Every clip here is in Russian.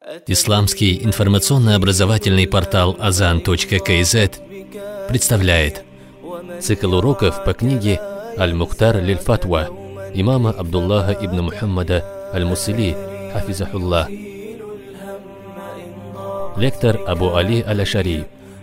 Исламский информационно-образовательный портал Azan.kz представляет цикл уроков по книге «Аль-Мухтар лиль-Фатва» имама Абдуллаха ибн Мухаммада аль-Мусили, хафизахуллах. Лектор Абу Али аль-Ашари.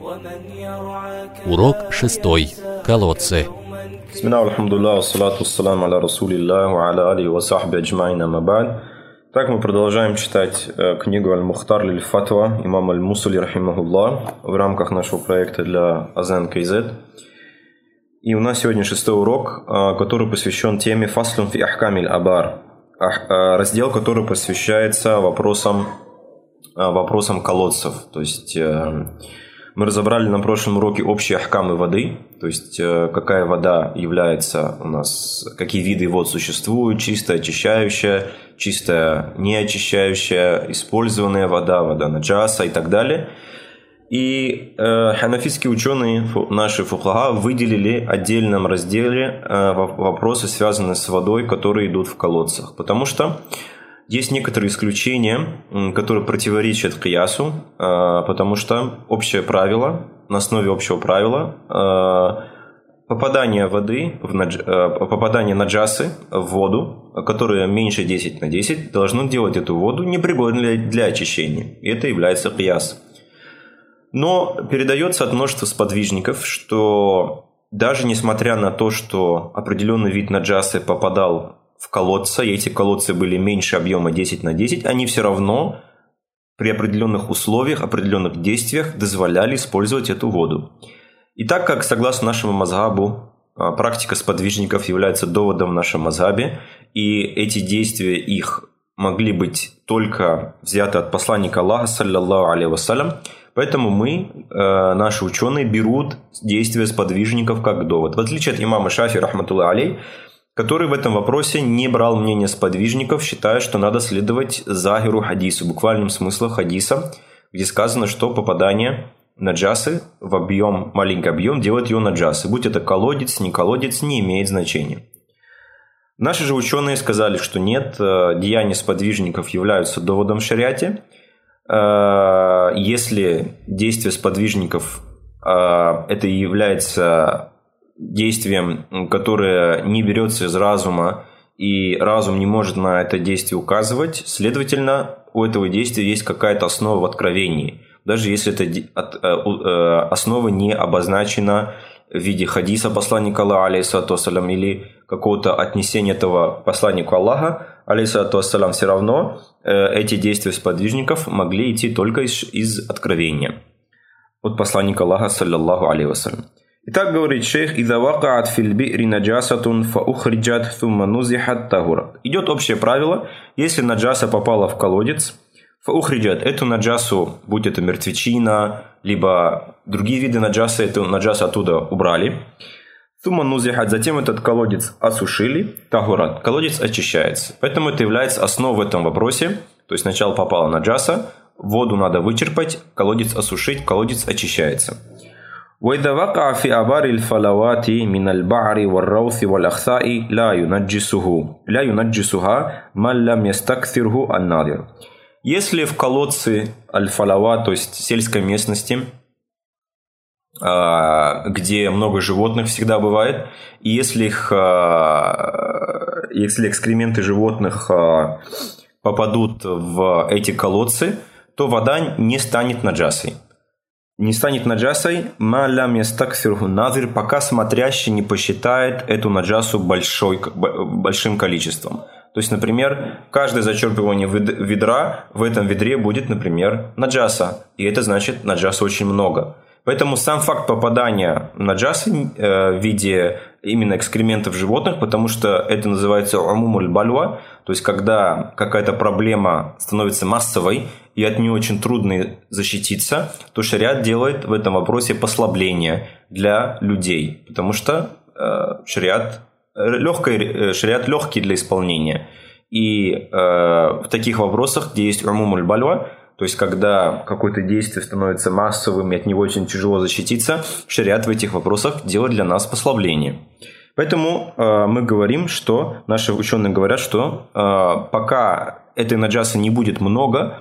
Урок 6. Колодцы. Бисмилlah, алхамдулилlah, ассалату ассаламу аля расулиллах, ва аля алихи ва сахби аджмаин, амма ба'д. Так мы продолжаем читать книгу «Аль-Мухтар лиль-Фатва» имама аль-Мусили, рахимахуллах, в рамках нашего проекта для Azan.kz. И у нас сегодня 6-й урок, который посвящен теме «Фаслун фи ахкамиль абар», раздел, который посвящается вопросам колодцев. То есть мы разобрали на прошлом уроке общие ахкамы воды, то есть какая вода является у нас, какие виды вод существуют: чистая, очищающая, чистая, неочищающая, использованная вода, вода наджаса и так далее. И ханафитские ученые, наши фухага, выделили в отдельном разделе вопросы, связанные с водой, которые идут в колодцах, потому что есть некоторые исключения, которые противоречат киясу, потому что общее правило, на основе общего правила, попадание наджасы в воду, которая меньше 10/10, должно делать эту воду непригодной для очищения. И это является кияс. Но передается от множества сподвижников, что даже несмотря на то, что определенный вид наджасы попадал в колодцы, и эти колодцы были меньше объема 10/10, они все равно при определенных условиях, определенных действиях дозволяли использовать эту воду. И так как, согласно нашему мазхабу, практика сподвижников является доводом в нашем мазхабе, и эти действия их могли быть только взяты от посланника Аллаха, саллаллаху алейхи вассалям, поэтому наши ученые берут действия сподвижников как довод. В отличие от имама Шафи, рахматуллахи алейх, который в этом вопросе не брал мнение сподвижников, считая, что надо следовать захиру хадису, буквальным смыслом хадиса, где сказано, что попадание наджасы в объем, маленький объем, делает ее наджасы. Будь это колодец, не колодец, не имеет значения. Наши же ученые сказали, что нет, деяния сподвижников являются доводом в шариате. Если действие сподвижников это является действием, которое не берется из разума, и разум не может на это действие указывать, следовательно, у этого действия есть какая-то основа в откровении. Даже если эта основа не обозначена в виде хадиса посланника Аллаха, алейхиссалату вассалям, или какого-то отнесения этого посланнику Аллаха, алейхиссалату вассалям, все равно эти действия сподвижников могли идти только из откровения от посланника Аллаха, саллаллаху алейхи вассалям. Итак, говорит шейх: «Иза вакаат фил би'ри наджасатун фа ухриджат thumma нузихат тахурат». Идет общее правило: если наджаса попала в колодец, фа ухриджат, эту наджасу, будь это мертвечина, либо другие виды наджаса, эту наджасу оттуда убрали. Thumma нузихат, затем этот колодец осушили, тахурат, колодец очищается. Поэтому это является основой в этом вопросе. То есть сначала попала наджаса, воду надо вычерпать, колодец осушить, колодец очищается. وإذا وقع في آبار الفلوات من البعر والروث والأخثاء لا ينجسها من لم يستكثره الناظر. Если в колодце аль-фалава, то есть сельской местности, где много животных всегда бывает, и если экскременты животных попадут в эти колодцы, то вода не станет наджасой. Не станет наджасой, пока смотрящий не посчитает эту наджасу большим количеством. То есть, например, каждое зачерпывание ведра, в этом ведре будет, например, наджаса. И это значит, наджаса очень много. Поэтому сам факт попадания наджасы в виде именно экскрементов животных, потому что это называется умумуль бальва, то есть когда какая-то проблема становится массовой и от нее очень трудно защититься, то шариат делает в этом вопросе послабление для людей, потому что шариат легкий для исполнения. И в таких вопросах, где есть умумуль бальва, то есть когда какое-то действие становится массовым и от него очень тяжело защититься, шариат в этих вопросах делает для нас послабление. Поэтому мы говорим, что наши ученые говорят, что пока этой наджасы не будет много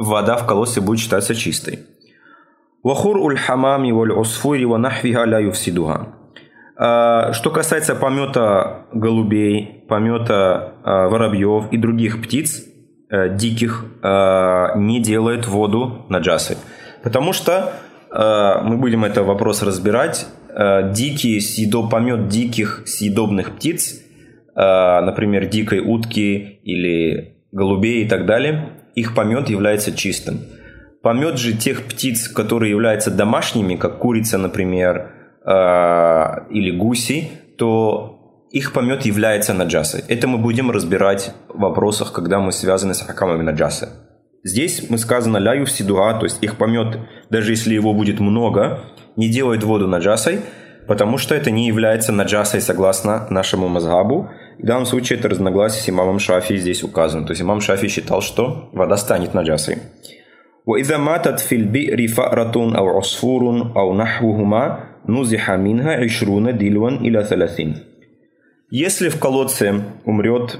вода в колодце будет считаться чистой. Вахур хамами валь усфури ва нахвиха ля юфсидуха. Что касается помета голубей, помета воробьев и других птиц диких, не делает воду наджасой. Потому что мы будем этот вопрос разбирать. Помет диких съедобных птиц, например, дикой утки или голубей и так далее, их помет является чистым. Помет же тех птиц, которые являются домашними, как курица, например, или гуси, то их помет является наджасой. Это мы будем разбирать в вопросах, когда мы связаны с ахкамами наджасы. Здесь мы сказано ля юфсидуха, то есть их помет, даже если его будет много, не делает воду наджасой, потому что это не является наджасой согласно нашему мазхабу. В данном случае это разногласие с имамом Шафии здесь указано. То есть имам Шафии считал, что вода станет наджасой. وإذا ماتت في البئر فأرة أو عصفور أو نحوهما نزح منها 20 دلوا إلى 30. Если в колодце умрет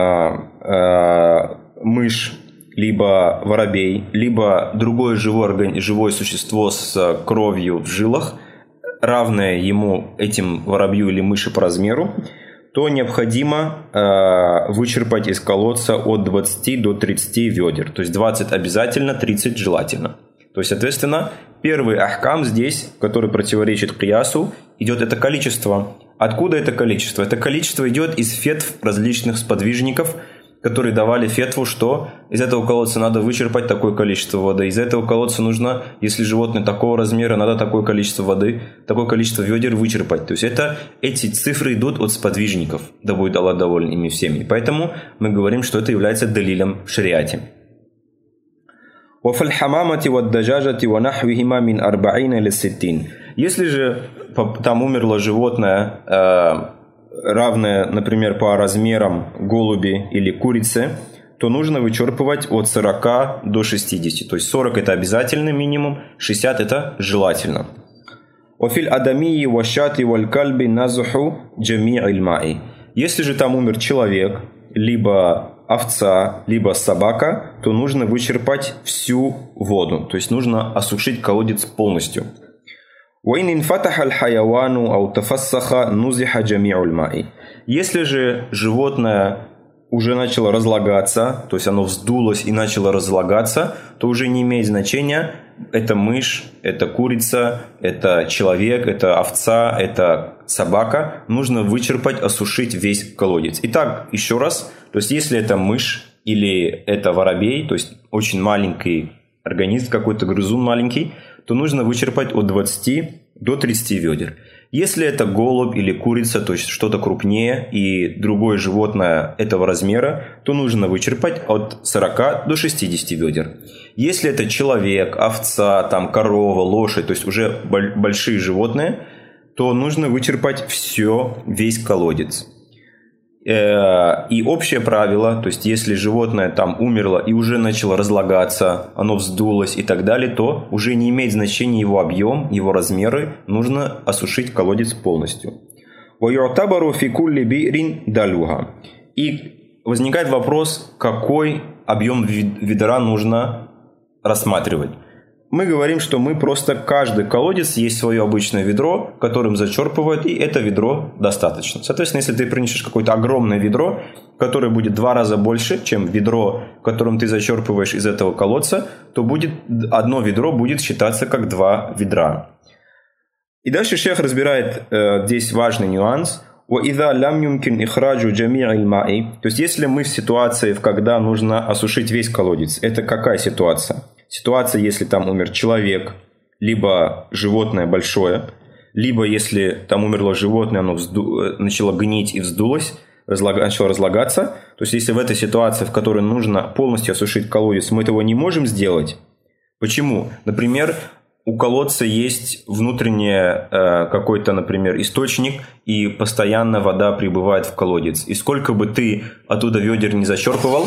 мышь, либо воробей, либо другое живое существо с кровью в жилах, равное ему, этим воробью или мыши по размеру, то необходимо вычерпать из колодца от 20 до 30 ведер. То есть 20 обязательно, 30 желательно. То есть, соответственно, первый ахкам здесь, который противоречит киясу, идет это количество. Откуда это количество? Это количество идет из фетв различных сподвижников, которые давали фетву, что из этого колодца надо вычерпать такое количество воды, из этого колодца нужно, если животное такого размера, надо такое количество воды, такое количество ведер вычерпать. То есть эти цифры идут от сподвижников, да будет Аллах доволен ими всеми. Поэтому мы говорим, что это является далилем в шариате. Если же там умерло животное, равное, например, по размерам голуби или курицы, то нужно вычерпывать от 40 до 60. То есть 40 это обязательный минимум, 60 это желательно. Если же там умер человек, либо овца, либо собака, то нужно вычерпать всю воду. То есть нужно осушить колодец полностью. Если же животное уже начало разлагаться, то есть оно вздулось и начало разлагаться, то уже не имеет значения, это мышь, это курица, это человек, это овца, это собака. Нужно вычерпать, осушить весь колодец. Итак, еще раз, то есть если это мышь или это воробей, то есть очень маленький организм, какой-то грызун маленький, то нужно вычерпать от 20 до 30 ведер. Если это голубь или курица, то есть что-то крупнее и другое животное этого размера, то нужно вычерпать от 40 до 60 ведер. Если это человек, овца, там, корова, лошадь, то есть уже большие животные, то нужно вычерпать весь колодец. И общее правило, то есть если животное там умерло и уже начало разлагаться, оно вздулось и так далее, то уже не имеет значения его объем, его размеры, нужно осушить колодец полностью. И возникает вопрос, какой объем ведра нужно рассматривать. Мы говорим, что мы просто каждый колодец есть свое обычное ведро, которым зачерпывают, и это ведро достаточно. Соответственно, если ты принесешь какое-то огромное ведро, которое будет 2 раза больше, чем ведро, которым ты зачерпываешь из этого колодца, то одно ведро будет считаться как 2 ведра. И дальше шейх разбирает здесь важный нюанс. То есть, если мы в ситуации, когда нужно осушить весь колодец, это какая ситуация? Ситуация, если там умер человек, либо животное большое, либо если там умерло животное, оно начало гнить и вздулось, начало разлагаться. То есть, если в этой ситуации, в которой нужно полностью осушить колодец, мы этого не можем сделать. Почему? Например, у колодца есть внутренний какой-то, например, источник, и постоянно вода прибывает в колодец. И сколько бы ты оттуда ведер не зачерпывал,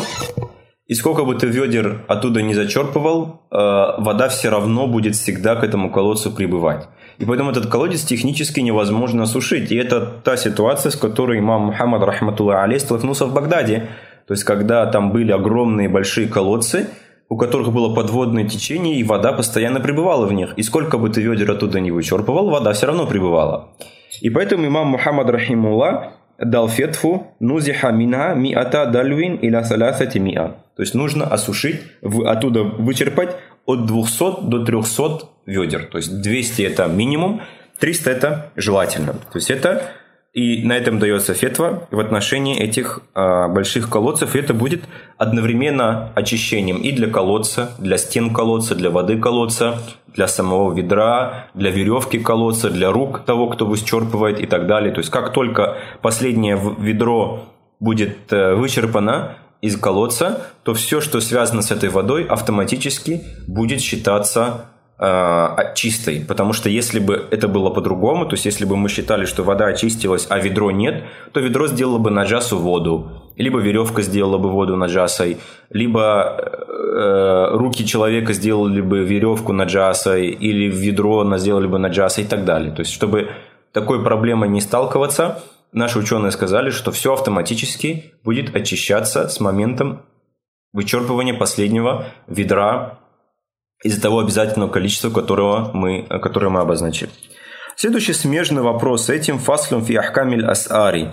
вода все равно будет всегда к этому колодцу прибывать. И поэтому этот колодец технически невозможно осушить. И это та ситуация, с которой имам Мухаммад, рахматуллах алейх, столкнулся в Багдаде. То есть, когда там были огромные большие колодцы, у которых было подводное течение, и вода постоянно пребывала в них. И сколько бы ты ведер оттуда не вычерпывал, вода все равно пребывала. И поэтому имам Мухаммад рахимуллах дал фетву «Нузиха минха миата дальвин иля салясати миа». То есть нужно осушить, оттуда вычерпать от 200 до 300 ведер. То есть 200 это минимум, 300 это желательно. То есть это, и на этом дается фетва в отношении этих больших колодцев. И это будет одновременно очищением и для колодца, для стен колодца, для воды колодца, для самого ведра, для веревки колодца, для рук того, кто вычерпывает и так далее. То есть как только последнее ведро будет вычерпано из колодца, то все, что связано с этой водой, автоматически будет считаться чистой. Потому что если бы это было по-другому, то есть если бы мы считали, что вода очистилась, а ведро нет, то ведро сделало бы наджасу воду, либо веревка сделала бы воду наджасой, либо руки человека сделали бы веревку наджасой, или ведро сделали бы наджасой и так далее. То есть чтобы такой проблемой не сталкиваться, наши ученые сказали, что все автоматически будет очищаться с моментом вычерпывания последнего ведра из-за того обязательного количества, которое мы обозначили. Следующий смежный вопрос с этим фаслун фи ахкамиль асари.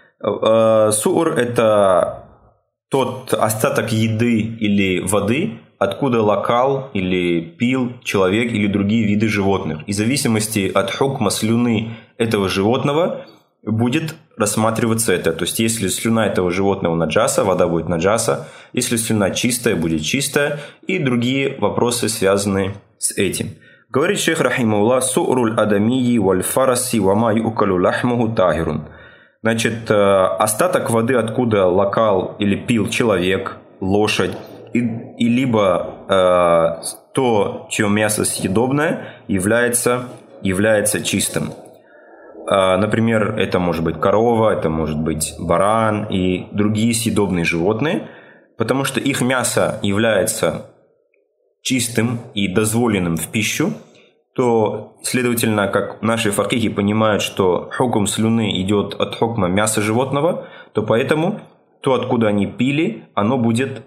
Суур – это тот остаток еды или воды, откуда лакал или пил человек или другие виды животных. И в зависимости от хукма слюны этого животного будет рассматриваться это. То есть, если слюна этого животного наджаса, вода будет наджаса. Если слюна чистая, будет чистая. И другие вопросы, связанные с этим. Говорит шейх рахимауллах: «Су'руль адамии валь фараси вама юкалю лахмуху тахирун». Значит, остаток воды, откуда лакал или пил человек, лошадь, и либо то, чье мясо съедобное, является чистым. Например, это может быть корова, это может быть баран и другие съедобные животные, потому что их мясо является чистым и дозволенным в пищу, то, следовательно, как наши факихи понимают, что хукм слюны идет от хукма мяса животного, то поэтому то, откуда они пили, оно будет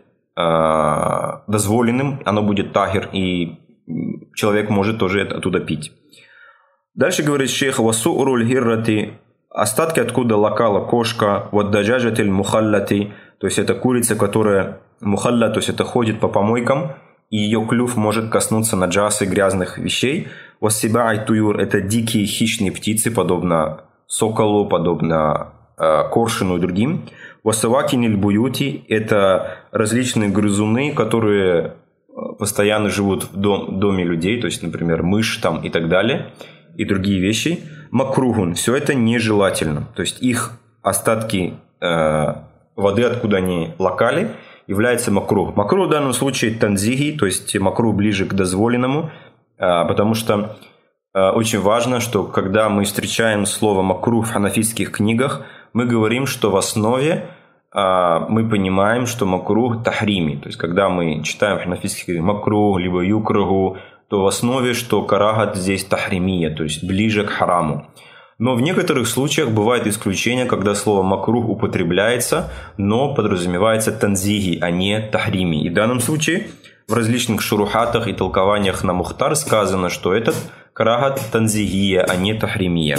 дозволенным, оно будет тахир, и человек может тоже оттуда пить. Дальше говорит шейх: «Васу'руль хиррати», остатки, откуда лакала кошка, ваддаджаджатель мухаллати, то есть это курица, которая мухалла, то есть это ходит по помойкам, и ее клюв может коснуться наджасы, грязных вещей. Вассибай туюр – это дикие хищные птицы, подобно соколу, подобно коршуну и другим. Вассавакиниль буюти – это различные грызуны, которые постоянно живут в доме людей, то есть, например, мышь там и так далее, и другие вещи. Макругун – все это нежелательно, то есть их остатки воды, откуда они лакали, является макрух. Макрух в данном случае танзихи, то есть макрух ближе к дозволенному, потому что очень важно, что когда мы встречаем слово макрух в ханафитских книгах, мы говорим, что в основе мы понимаем, что макрух тахрими. То есть когда мы читаем в ханафитских книгах макрух, либо юкраху, то в основе, что карагат здесь тахримия, то есть ближе к хараму. Но в некоторых случаях бывает исключение, когда слово макрух употребляется, но подразумевается танзихи, а не тахрими. И в данном случае в различных шурухатах и толкованиях на мухтар сказано, что этот карагат танзихия, а не тахримия.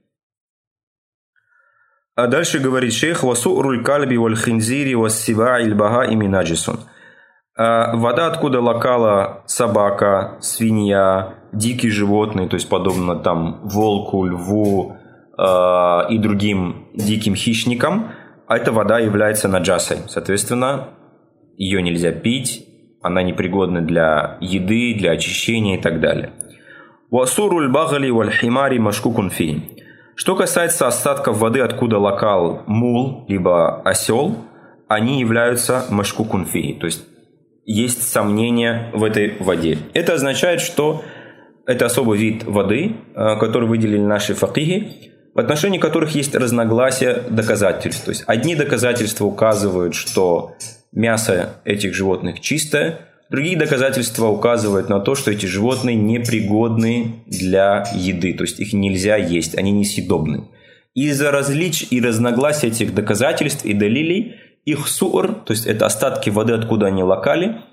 А дальше говорит шейх: «Васу'руль кальби валь хинзири вассиба'i ль-багаими наджисун». Вода, откуда лакала собака, свинья, дикие животные, то есть подобно там волку, льву и другим диким хищникам, эта вода является наджасой. Соответственно, ее нельзя пить, она непригодна для еды, для очищения и так далее. «Васуруль багали валь химари машкукун фи». Что касается остатков воды, откуда лакал мул, либо осел, они являются машкукун фи, то есть есть сомнения в этой воде. Это означает, что это особый вид воды, который выделили наши факихи, в отношении которых есть разногласия доказательств. То есть одни доказательства указывают, что мясо этих животных чистое, другие доказательства указывают на то, что эти животные непригодны для еды, то есть их нельзя есть, они несъедобны. Из-за различий и разногласий этих доказательств и далилей их сур, то есть это остатки воды, откуда они лакали,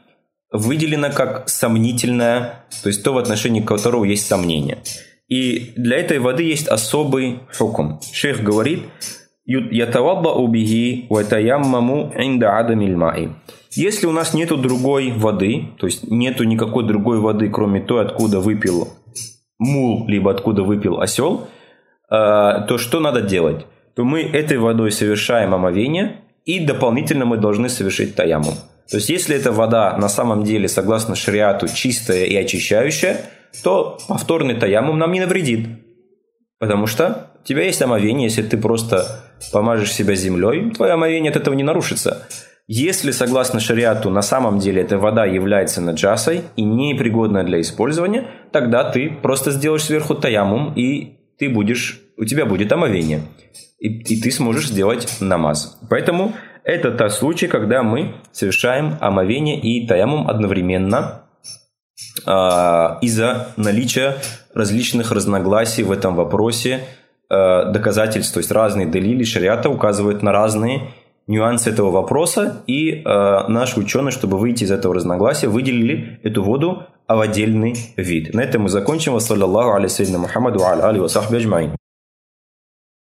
выделено как сомнительное, то есть то, в отношении которого есть сомнение. И для этой воды есть особый хукм. Шейх говорит: «Ятаваддау бихи ва таяммаму инда адамиль маи». Если у нас нету другой воды, то есть нету никакой другой воды, кроме той, откуда выпил мул, либо откуда выпил осел, то что надо делать? То мы этой водой совершаем омовение, и дополнительно мы должны совершить таяммум. То есть если эта вода на самом деле, согласно шариату, чистая и очищающая, то повторный таяммум нам не навредит. Потому что у тебя есть омовение, если ты просто помажешь себя землей, твое омовение от этого не нарушится. Если, согласно шариату, на самом деле эта вода является наджасой и непригодна для использования, тогда ты просто сделаешь сверху таяммум, и у тебя будет омовение. И ты сможешь сделать намаз. Поэтому это тот случай, когда мы совершаем омовение и таяммум одновременно из-за наличия различных разногласий в этом вопросе, доказательств, то есть разные далили шариата указывают на разные нюансы этого вопроса, и наши ученые, чтобы выйти из этого разногласия, выделили эту воду в отдельный вид. На этом мы закончим. Вассаляллаху аля сайидина Мухаммаду ва аля алихи ва сахби аджмаин.